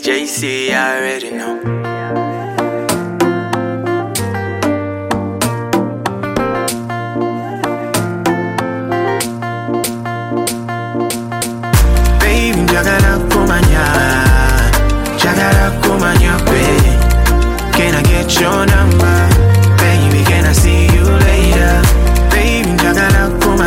JC, I already know. Baby, jagara kumanya kwe. Can I get your number? Baby, can I see you later? Baby, jagara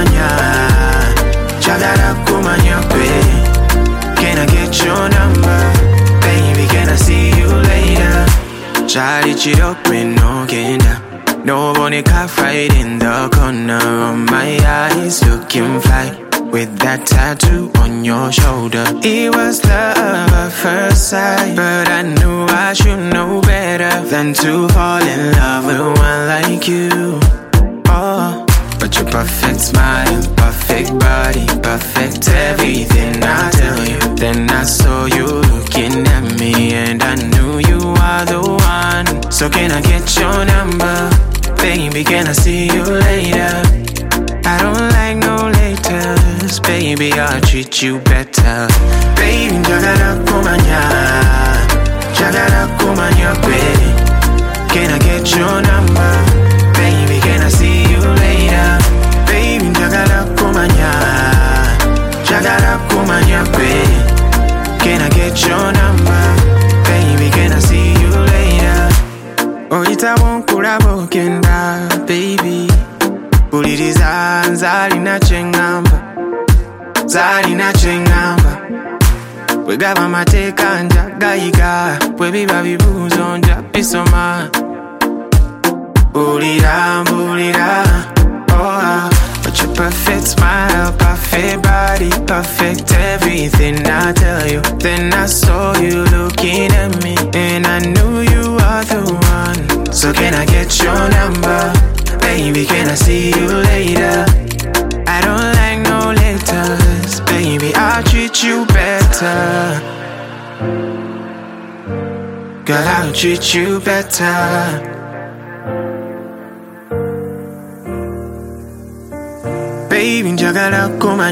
kumanya kwe. Can I get your number? Baby, can I see you later? Charlie Chirope no genda. Nobody can fight in the corner of my eyes, looking fly with that tattoo on your shoulder. It was love at first sight, but I knew I should know better than to fall in love with one like you. Oh, but your perfect smile, perfect body, perfect everything I tell you. Then I saw you looking at me and I knew you are the one. So can I get your number? Baby, can I see you later? I don't like no laters. Baby, I'll treat you better. Baby, jagara kumanya kwe. Can I get your number? Baby, can I see you later? Baby, jagara kumanya kwe. Can I get your number? Baby, can I see you later? Oh, ita won't kurabo kenda, baby. Uliriza nzalina chengamba Wegaba mateka nja gayiga Webiba bibuzo nja pisoma Ulira oh, but your perfect smile, perfect body, perfect everything I tell you. Then I saw you looking at me and I knew you are the one. So can I get your number? Baby, can I see you later? I don't like no letters. Baby, I'll treat you better. Girl, I'll treat you better. Baby, jagara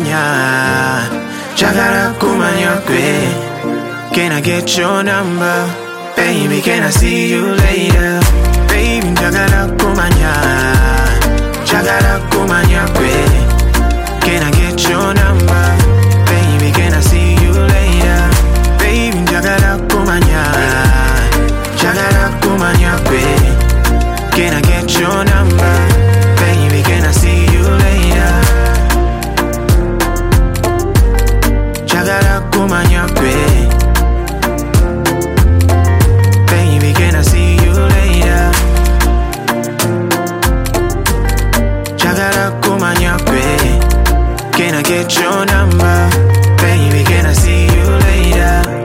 kumanya kwe. Can I get your number? Baby, can I see you later? Baby, jagara kumanya kwe. Can I get your number? Baby, can I see you later? Baby, jagara kumanya kwe. Can I get your number? Baby, can I see you later? Jagara kumanya kwe. Baby, can I see you later? Jagara kumanya kwe. Can I get your number? Baby, can I see you later?